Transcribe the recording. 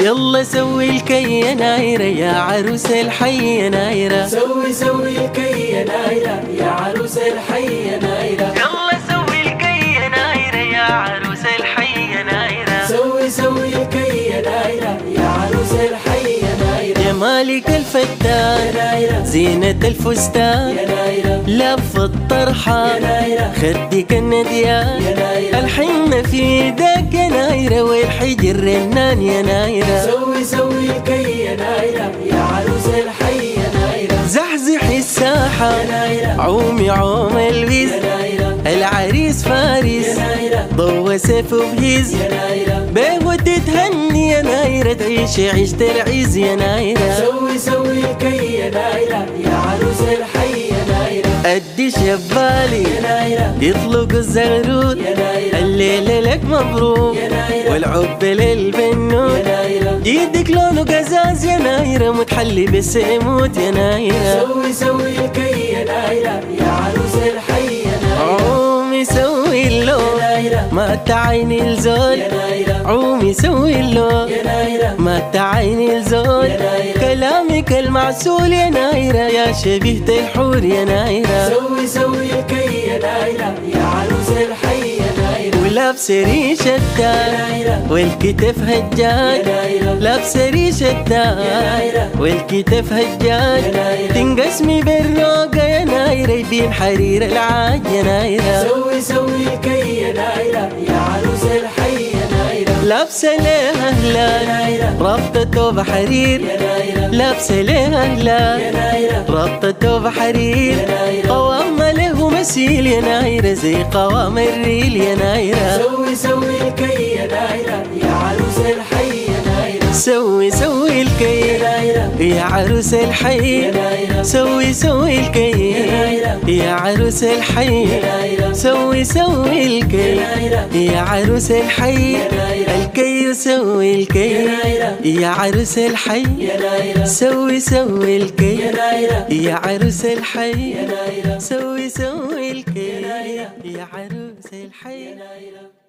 يلا سوي الكي يا نايرة يا عروس الحي يا نايرة. سوي الكي يا نايرة يا عروس الحي يا نايرة. يلا سوي الكي يا نايرة يا عروس الحي يا نايرة. سوي الكي يا نايرة يا عروس الحي يا نايرة. يا مالك الفتان يا نايرة زينة الفستان يا نايرة. لف الطرحة يا نايرة خدك النديان يا نايرة. الحنة في ايدك يا نايرة والحجر الرنان يا نايرة. سوي الكي يا نايرة يا عروس الحي يا نايرة. زحزح الساحة يا نايرة عومي عوم الوز يا نايرة. العريس فارس يا نايرة ضوى سيفه بهز يا نايرة. بيه وتتهني يا نايرة تعيشي عيشة العز يا نايرة. سوي الكي يا نايرة يا عروس الحي يا نايرة. قد شبالي يا نايرة يطلق الزغرود يا نايرة. الليلة لك مبروك يا نايرة والعب للبنوت يا نايرة. ايدك لونه قزاز يا نايرة متحلي بالسيموت يا نايرة. سوي الكي يا نايرة يا عروس الحي يا نايرة. عومي سوي يا اللون نايرة ما تعيني الزول يا نايرة. عومي سوي اللون يا نايرة ما تعيني الزول يا نايرة. كلامك المعسول يا نايرة يا شبيهة الحور يا نايرة. سوي الكي يا نايرة يا عروس الحي يا نايرة. ولابسة ريش يا التاج نايرة والكتف هجاج يا نايرة. لابسة ريش التاج نايرة. والكتف يا هجاج نايرة. تنقسمي بالروقة يا نايرة يبين حرير العاج يا نايرة. سوي الكي يا نايرة يا عروس الحي يا نايرة. لابسة ليها يا هلال نايرة ربطة توب حرير يا نايرة. لابسة ليها يا هلال نايرة ربطة توب حرير يا نايرة. قوام له مثيل يا نايرة زي قوام الريل يا نايرة. سوي الكي يا نايرة يا عروس الحي يا نايرة. سوي يا الكي نايرة يا عروس الحي. يا نايرة. سوي الكي يا نايرة. يا عروس الحي. يا نايرة. سوي الكي يا نايرة. يا عروس الحي. يا نايرة. الكي سوي الكي يا نايرة. يا عروس الحي. يا نايرة. سوي الكي يا نايرة. يا عروس الحي. يا نايرة. سوي الكي يا نايرة. يا عروس الحي. يا نايرة.